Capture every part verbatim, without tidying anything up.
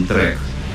Саундтрек.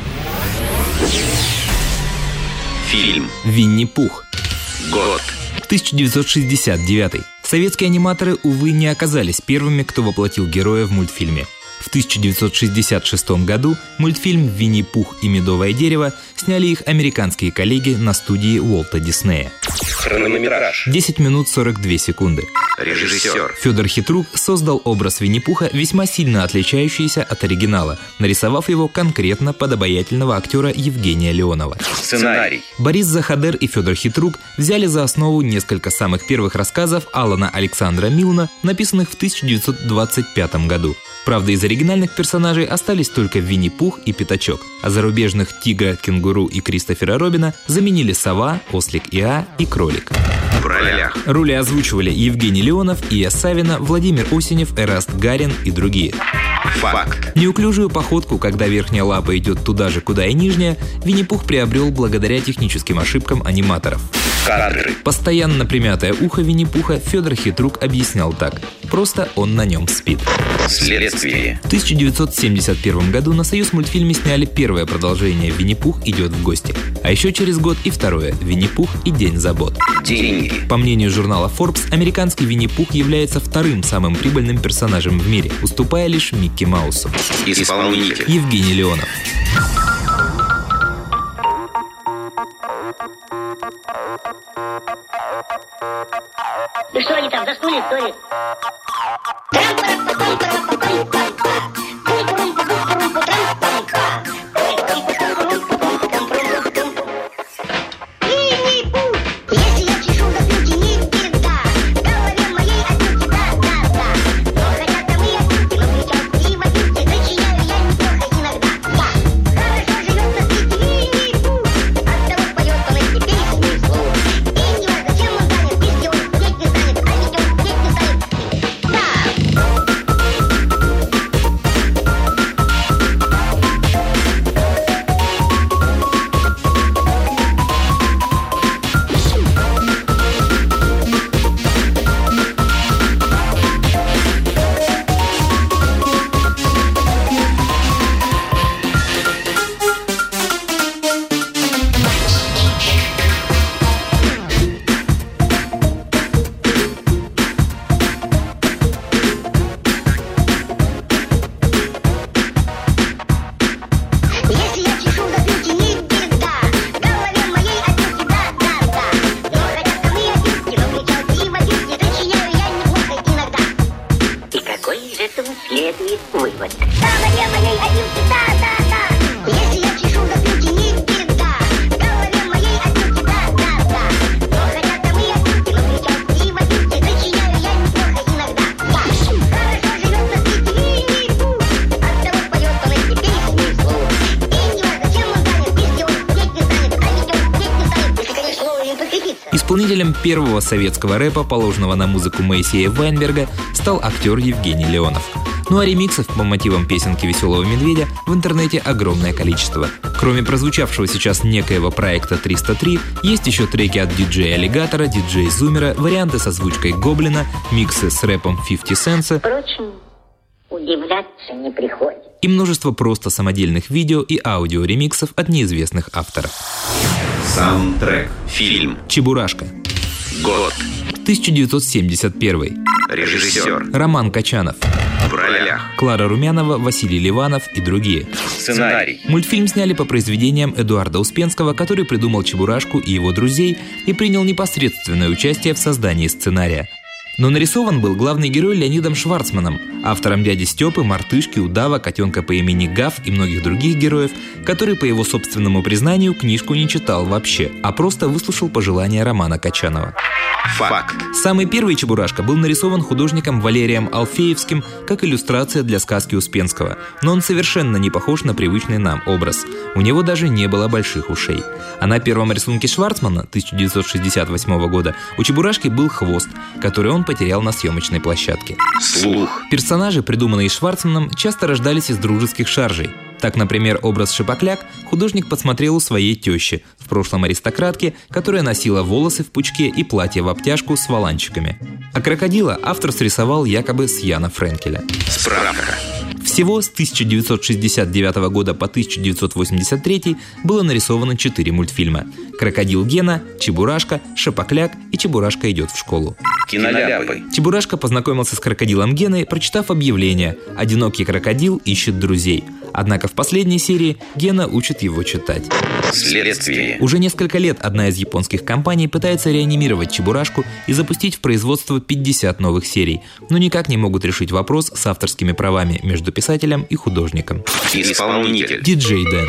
Фильм «Винни-Пух». Год тысяча девятьсот шестьдесят девятый. Советские аниматоры, увы, не оказались первыми, кто воплотил героя в мультфильме. В тысяча девятьсот шестьдесят шестом году мультфильм «Винни-Пух и медовое дерево» сняли их американские коллеги на студии Уолта Диснея. Хронометраж десять минут сорок две секунды. Режиссер Федор Хитрук создал образ Винни-Пуха, весьма сильно отличающийся от оригинала, нарисовав его конкретно под обаятельного актера Евгения Леонова. Сценарий Борис Захадер и Федор Хитрук взяли за основу несколько самых первых рассказов Алана Александра Милна, написанных в тысяча девятьсот двадцать пятом году. Правда, из оригинальных персонажей остались только Винни-Пух и Пятачок, а зарубежных Тигра, Кенгуру и Кристофера Робина заменили Сова, Ослик Иа и Кролик. в ролях. Роли озвучивали Евгений Леонов, Ия Савина, Владимир Осенев, Эраст Гарин и другие. Факт. Неуклюжую походку, когда верхняя лапа идет туда же, куда и нижняя, Винни-Пух приобрел благодаря техническим ошибкам аниматоров. Кадры. Постоянно примятое ухо Винни-Пуха Федор Хитрук объяснял так: просто он на нем спит. Следствие. В тысяча девятьсот семьдесят первом году на Союзмультфильме сняли первое продолжение «Винни-Пух идет в гости», а еще через год и второе «Винни-Пух и день забот». Деньги. По мнению журнала Forbes, американский Винни-Пух является вторым самым прибыльным персонажем в мире, уступая лишь Микки Маусу. Исполнитель. Евгений Леонов. Ну что они там, заснули, что ли? Следует вывод. Да, моей, моей, одинки, да, да, да. Если я чешу за брюки, не беда. В голове моей одинки, да, да, да. Но хотя там и одинки, но кричат и водинки, сочиняю я неплохо иногда. Да. Хорошо живет на свете Винни-Пух, оттого поет он эти песни вслух. И не важно, чем он занят, если он петь не станет, а ведь он петь не станет, если, конечно, вовремя подкрепиться. Исполнителем первого советского рэпа, положенного на музыку Моисея Вайнберга, стал актер Евгений Леонов. Ну а ремиксов по мотивам песенки «Веселого медведя» в интернете огромное количество. Кроме прозвучавшего сейчас некоего проекта триста три, есть еще треки от диджея Аллигатора, диджея Зумера, варианты с озвучкой Гоблина, миксы с рэпом пятьдесят Сенса. Впрочем, удивляться не приходится. И множество просто самодельных видео и аудио-ремиксов от неизвестных авторов. Саундтрек. Фильм. Чебурашка. Год. тысяча девятьсот семьдесят первый. Режиссер. Роман Качанов. В ролях. Клара Румянова, Василий Ливанов и другие. Сценарий. Мультфильм сняли по произведениям Эдуарда Успенского, который придумал Чебурашку и его друзей и принял непосредственное участие в создании сценария. Но нарисован был главный герой Леонидом Шварцманом, автором «Дяди Степы», «Мартышки», «Удава», «Котенка по имени Гав» и многих других героев, который, по его собственному признанию, книжку не читал вообще, а просто выслушал пожелания Романа Качанова. Факт. Самый первый Чебурашка был нарисован художником Валерием Алфеевским как иллюстрация для сказки Успенского, но он совершенно не похож на привычный нам образ. У него даже не было больших ушей. А на первом рисунке Шварцмана тысяча девятьсот шестьдесят восьмого года у Чебурашки был хвост, который он потерял на съемочной площадке. Слух. Персонажи, придуманные Шварцманом, часто рождались из дружеских шаржей. Так, например, образ Шипокляк художник подсмотрел у своей тещи, в прошлом аристократки, которая носила волосы в пучке и платье в обтяжку с воланчиками. А крокодила автор срисовал якобы с Яна Френкеля. Справка. В Всего с тысяча девятьсот шестьдесят девятого года по тысяча девятьсот восемьдесят третий было нарисовано четыре мультфильма: «Крокодил Гена», «Чебурашка», «Шапокляк» и «Чебурашка идет в школу». Киноляпы. Чебурашка познакомился с крокодилом Геной, прочитав объявление «Одинокий крокодил ищет друзей». Однако в последней серии Гена учит его читать. Следствие. Уже несколько лет одна из японских компаний пытается реанимировать Чебурашку и запустить в производство пятьдесят новых серий, но никак не могут решить вопрос с авторскими правами между писателем и художником. Исполнитель. Диджей Дэн.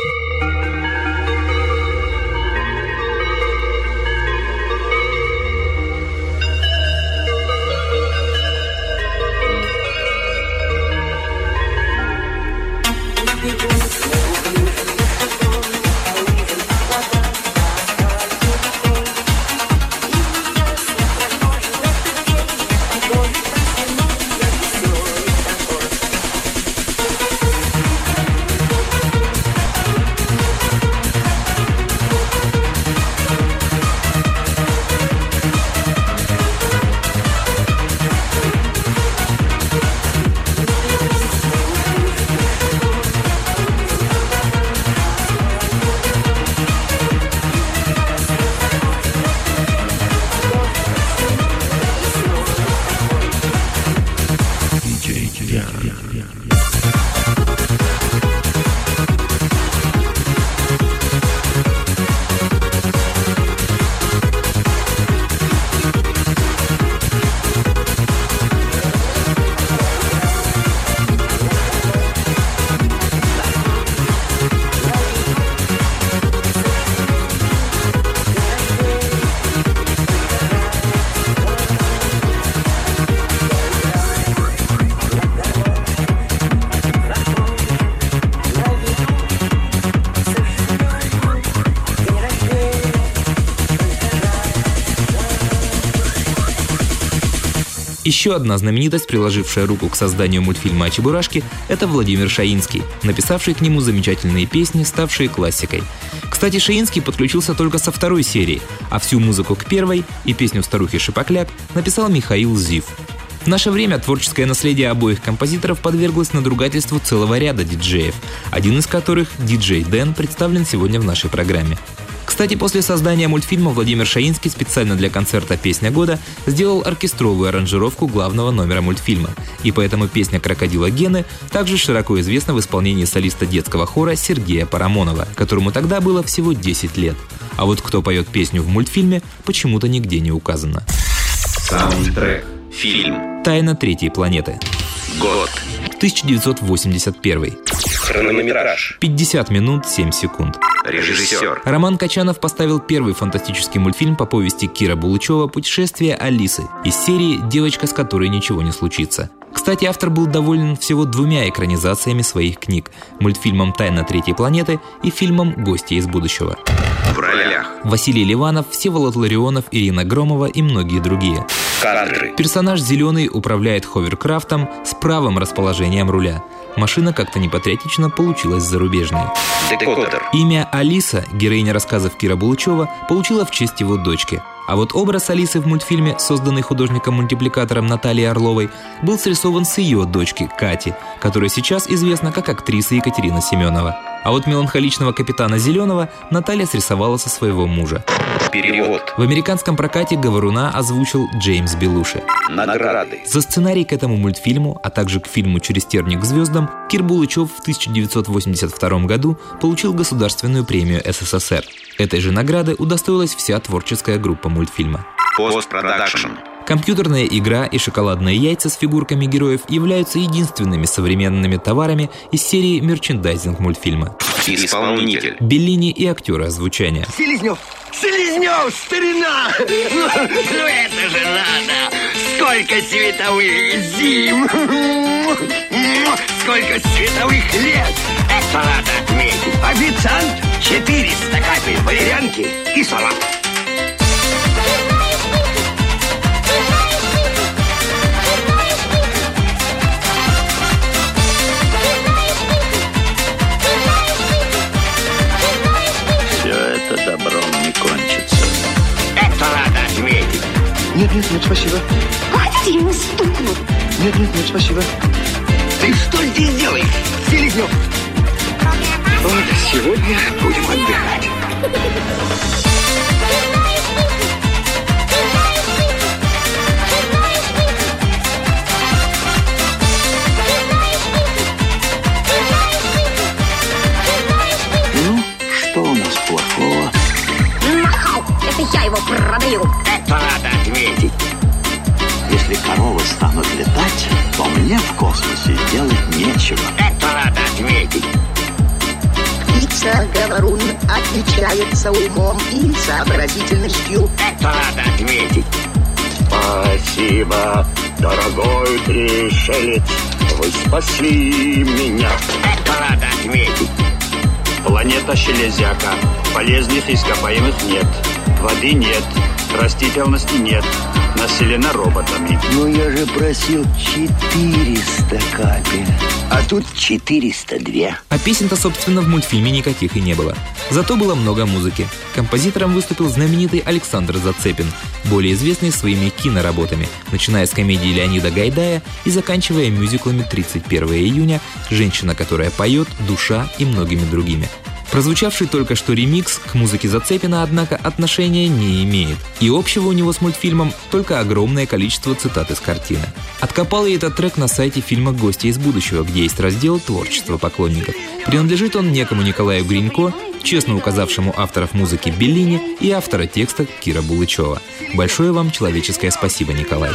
Еще одна знаменитость, приложившая руку к созданию мультфильма о Чебурашке, это Владимир Шаинский, написавший к нему замечательные песни, ставшие классикой. Кстати, Шаинский подключился только со второй серии, а всю музыку к первой и песню старухи Шапокляк написал Михаил Зив. В наше время творческое наследие обоих композиторов подверглось надругательству целого ряда диджеев, один из которых, диджей Дэн, представлен сегодня в нашей программе. Кстати, после создания мультфильма Владимир Шаинский специально для концерта «Песня года» сделал оркестровую аранжировку главного номера мультфильма, и поэтому песня «Крокодила Гены» также широко известна в исполнении солиста детского хора Сергея Парамонова, которому тогда было всего десять лет. А вот кто поет песню в мультфильме, почему-то нигде не указано. Саундтрек. Фильм. «Тайна третьей планеты». Год. тысяча девятьсот восемьдесят первый. Хронометраж. пятьдесят минут семь секунд. Режиссер. Роман Качанов поставил первый фантастический мультфильм по повести Кира Булычева «Путешествие Алисы» из серии «Девочка, с которой ничего не случится». Кстати, автор был доволен всего двумя экранизациями своих книг – мультфильмом «Тайна третьей планеты» и фильмом «Гости из будущего». В ролях. Василий Ливанов, Всеволод Ларионов, Ирина Громова и многие другие. Кадры. Персонаж «Зеленый» управляет ховеркрафтом с правым расположением руля. Машина как-то непатриотично получилась зарубежной. Декодер. Имя Алиса, героиня рассказов Кира Булычева, получила в честь его дочки. А вот образ Алисы в мультфильме, созданный художником-мультипликатором Натальей Орловой, был срисован с ее дочки Кати, которая сейчас известна как актриса Екатерина Семенова. А вот меланхоличного капитана Зеленого Наталья срисовала со своего мужа. Перевод. В американском прокате говоруна озвучил Джеймс Белуши. Награды. За сценарий к этому мультфильму, а также к фильму «Через терник к звездам» Кир Булычев в тысяча девятьсот восемьдесят втором году получил государственную премию СССР. Этой же награды удостоилась вся творческая группа мультфильма. Постпродакшн. Компьютерная игра и шоколадные яйца с фигурками героев являются единственными современными товарами из серии мерчендайзинг мультфильма. Исполнитель. Беллини и актеры озвучания. Селезнев! Селезнев, старина! Ну, ну это же надо! Сколько световых зим! Сколько световых лет! Это надо отметить! Официант! четыреста капель валерьянки и салат! Нет, нет, нет, спасибо. Хотите ему стукнуть? Нет, нет, нет, спасибо. Ты что здесь делаешь, Селезнев? Вот сегодня будем отдыхать. Ну, что у нас плохого? Это я его продаю. Это надо отметить. Если коровы станут летать, то мне в космосе делать нечего. Это надо отметить. Птица говорун отличается умом и сообразительностью. Это надо отметить. Спасибо, дорогой пришелец, вы спасли меня. Это надо отметить. Планета Железяка. Полезных ископаемых нет. Воды нет. Растительности нет. Населена роботами. Ну я же просил четыреста капель. А тут четыреста два. А песен-то, собственно, в мультфильме никаких и не было. Зато было много музыки. Композитором выступил знаменитый Александр Зацепин, более известный своими киноработами, начиная с комедии Леонида Гайдая и заканчивая мюзиклами «тридцать первого июня», «Женщина, которая поет», «Душа» и многими другими. Прозвучавший только что ремикс к музыке Зацепина, однако, отношения не имеет. И общего у него с мультфильмом только огромное количество цитат из картины. Откопал я этот трек на сайте фильма «Гости из будущего», где есть раздел «Творчество поклонников». Принадлежит он некому Николаю Гринько, честно указавшему авторов музыки Беллини и автора текста Кира Булычева. Большое вам человеческое спасибо, Николай.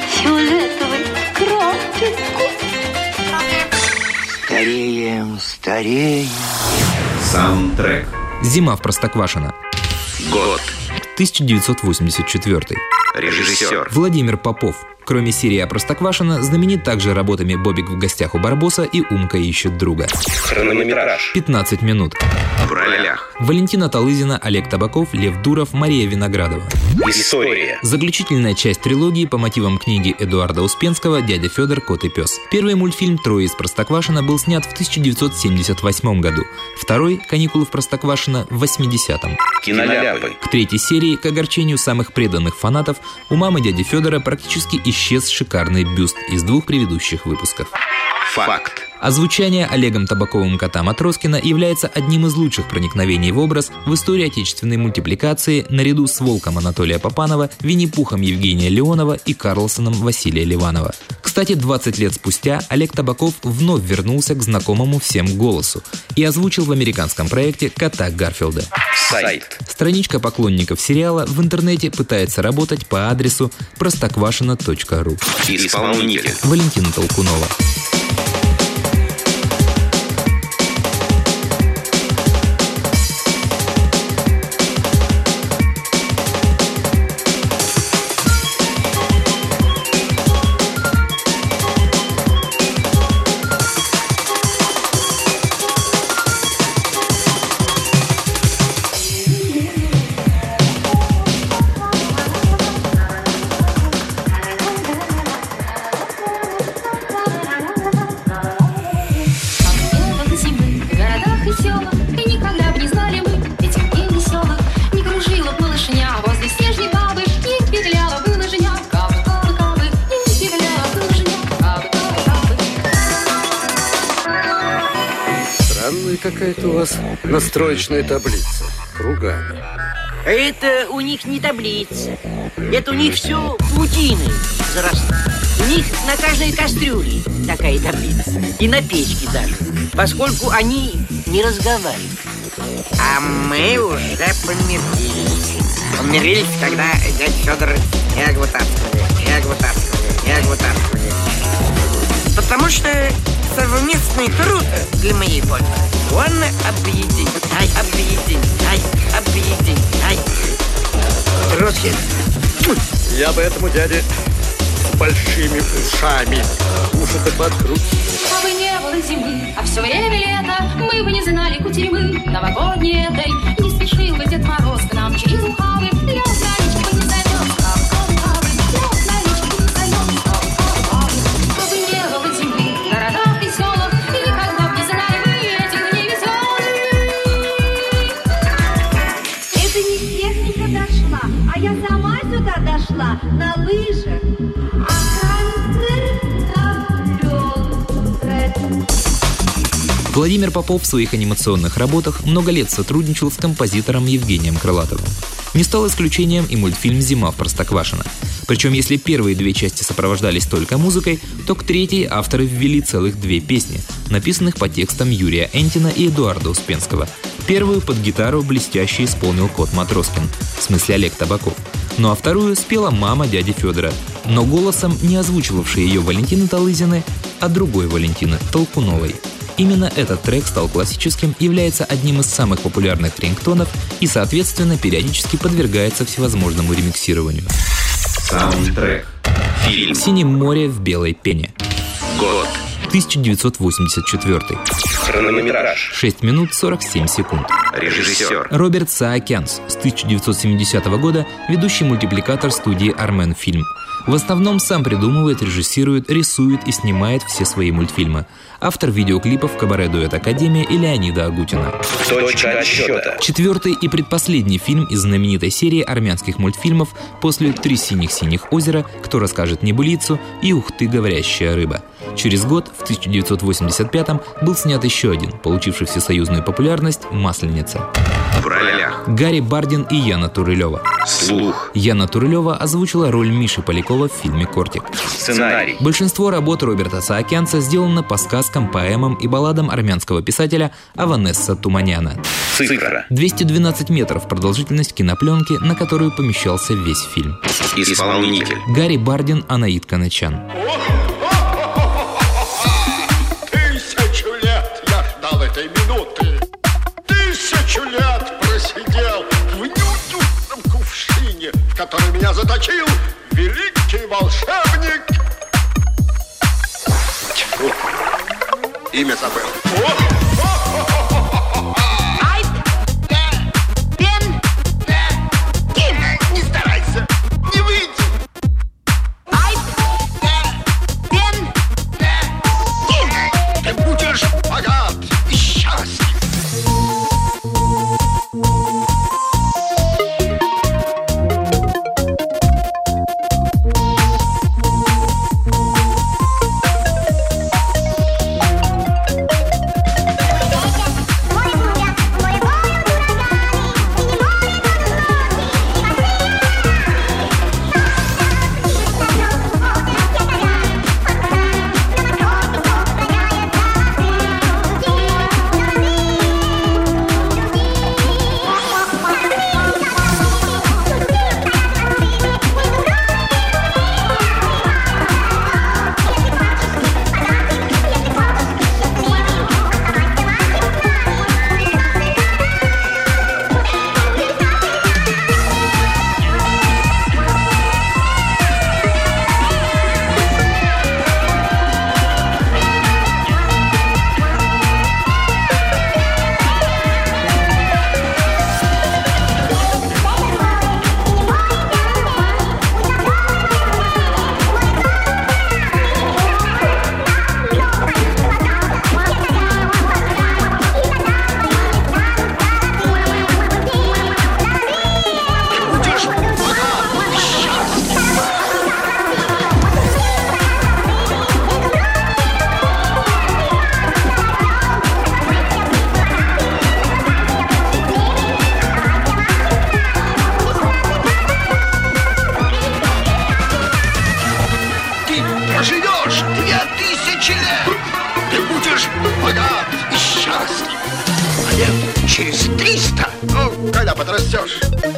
Стареем, стареем. Саундтрек. «Зима в Простоквашино». Год. тысяча девятьсот восемьдесят четвёртый. Режиссер. Владимир Попов. Кроме серии о Простоквашино, знаменит также работами «Бобик в гостях у Барбоса» и «Умка ищет друга». Хронометраж. пятнадцать минут. В ролях. Валентина Талызина, Олег Табаков, Лев Дуров, Мария Виноградова. История. Заключительная часть трилогии по мотивам книги Эдуарда Успенского «Дядя Федор, кот и пес». Первый мультфильм «Трое из Простоквашино» был снят в тысяча девятьсот семьдесят восьмом году. Второй «Каникулы в Простоквашино» в восьмидесятом. Киноляпы. К третьей серии, к огорчению самых преданных фанатов, у мамы дяди Федора практически исчез шикарный бюст из двух предыдущих выпусков. Факт. Озвучание Олегом Табаковым кота Матроскина является одним из лучших проникновений в образ в истории отечественной мультипликации наряду с Волком Анатолия Попанова, Винни-Пухом Евгения Леонова и Карлсоном Василия Ливанова. Кстати, двадцать лет спустя Олег Табаков вновь вернулся к знакомому всем голосу и озвучил в американском проекте кота Гарфилда. Сайт. Страничка поклонников сериала в интернете пытается работать по адресу простоквашино точка ру. Исполнитель. Валентина Толкунова. Какая-то у вас настроечная таблица кругами. Это у них не таблица. Это у них все паутиной заросло. У них на каждой кастрюле такая таблица. И на печке даже. Поскольку они не разговаривают. А мы уже помирились. Помирились, когда дядя Федор ягу вытаскивали, ягу вытаскивали, ягу вытаскивали. Потому что совместный труд для моей пользы. Он объединяй, объединяй, объединяй. Руки. Я бы этому дяде с большими ушами уши-то подкрутил. Чтобы не было зимы, а все время лето, мы бы не знали кутерьмы новогодней этой. Не спешил бы Дед Мороз к нам через ухабы. Лёг на речке бы не займём, кап-кап-капы. Лёг на речке бы не займём, кап-кап-капы. Чтобы не было зимы в городах и селах, и никогда б не знали мы этих невесёлых. Это не техника дошла, а я сама сюда дошла на лыжах. А концерт Владимир Попов в своих анимационных работах много лет сотрудничал с композитором Евгением Крылатовым. Не стал исключением и мультфильм «Зима в Простоквашино». Причем, если первые две части сопровождались только музыкой, то к третьей авторы ввели целых две песни, написанных по текстам Юрия Энтина и Эдуарда Успенского. Первую под гитару блестяще исполнил Кот Матроскин, в смысле Олег Табаков. Ну а вторую спела мама дяди Федора, но голосом не озвучивавшей ее Валентины Талызины, а другой Валентины Толкуновой. Именно этот трек стал классическим, является одним из самых популярных рингтонов и, соответственно, периодически подвергается всевозможному ремиксированию. Саундтрек. Фильм. «Синее море в белой пене». Год. тысяча девятьсот восемьдесят четвёртый. Хронометраж. шесть минут сорок семь секунд. Режиссер. Роберт Саакянс, с тысяча девятьсот семидесятого года ведущий мультипликатор студии Армен Фильм. В основном сам придумывает, режиссирует, рисует и снимает все свои мультфильмы. Автор видеоклипов «Кабаре-дуэт Академия» и Леонида Агутина. Точка отсчета. Четвертый и предпоследний фильм из знаменитой серии армянских мультфильмов после «Три синих-синих озера», «Кто расскажет небылицу» и «Ух ты, говорящая рыба». Через год, в тысяча девятьсот восемьдесят пятом, был снят еще один, получивший всесоюзную популярность, «Масленица». В ролях. Гарри Бардин и Яна Турылева. Слух. Яна Турылева озвучила роль Миши Полякова в фильме «Кортик». Сценарий. Большинство работ Роберта Саакянца сделано по сказкам, поэмам и балладам армянского писателя Аванесса Туманяна. Цифра. двести двенадцать метров продолжительность кинопленки, на которую помещался весь фильм. Исполнитель. Гарри Бардин, Анаит Канычан. Тысячу лет я ждал этой минуты. Тысячу лет просидел в нюнютном кувшине, в который меня заточил великий волшебник. Тьфу. Имя забыл. Не старайся, не выйди. Ты будешь богат и счастлив. Проживешь две тысячи лет, ты будешь богат и счастлив. А лет через триста, ну, когда подрастешь,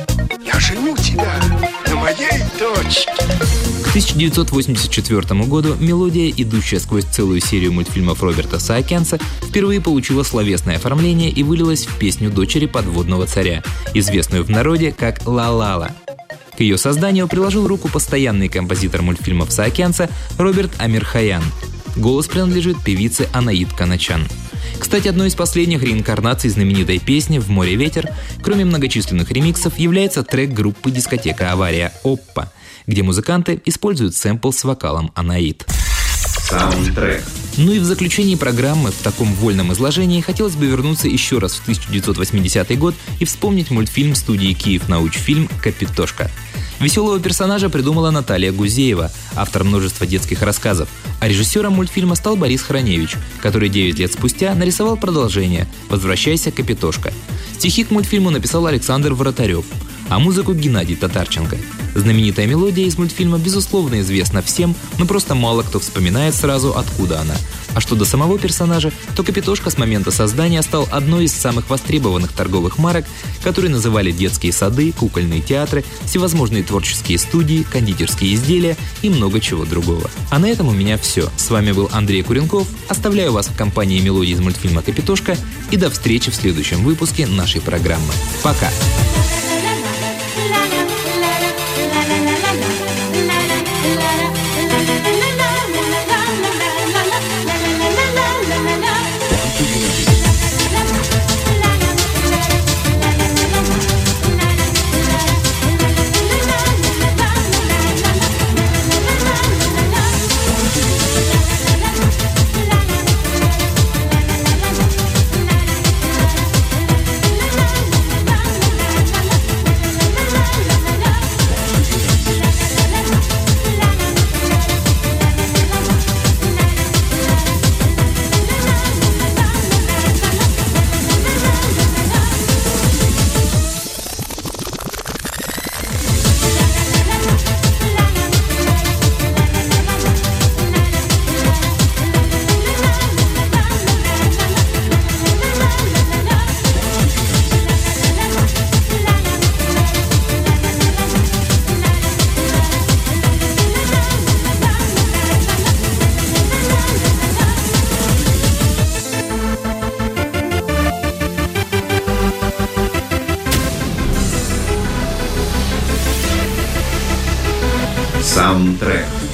я женю тебя на моей дочке. К тысяча девятьсот восемьдесят четвёртому году мелодия, идущая сквозь целую серию мультфильмов Роберта Саакянца, впервые получила словесное оформление и вылилась в песню дочери подводного царя, известную в народе как «Ла-ла-ла». К ее созданию приложил руку постоянный композитор мультфильмов Саакянца Роберт Амирхаян. Голос принадлежит певице Анаит Канычан. Кстати, одной из последних реинкарнаций знаменитой песни «В море ветер», кроме многочисленных ремиксов, является трек группы «Дискотека Авария» «Оппа», где музыканты используют сэмпл с вокалом Анаит. Саундтрек. Ну и в заключении программы в таком вольном изложении хотелось бы вернуться еще раз в тысяча девятьсот восьмидесятый год и вспомнить мультфильм студии «Киев Научфильм» «Капитошка». Веселого персонажа придумала Наталья Гузеева, автор множества детских рассказов, а режиссером мультфильма стал Борис Храневич, который девять лет спустя нарисовал продолжение «Возвращайся, Капитошка». Стихи к мультфильму написал Александр Воротарев, а музыку Геннадий Татарченко. Знаменитая мелодия из мультфильма безусловно известна всем, но просто мало кто вспоминает сразу, откуда она. А что до самого персонажа, то Капитошка с момента создания стал одной из самых востребованных торговых марок, которые называли детские сады, кукольные театры, всевозможные творческие студии, кондитерские изделия и много чего другого. А на этом у меня все. С вами был Андрей Куренков. Оставляю вас в компании мелодий из мультфильма «Капитошка» и до встречи в следующем выпуске нашей программы. Пока! Саундтрек.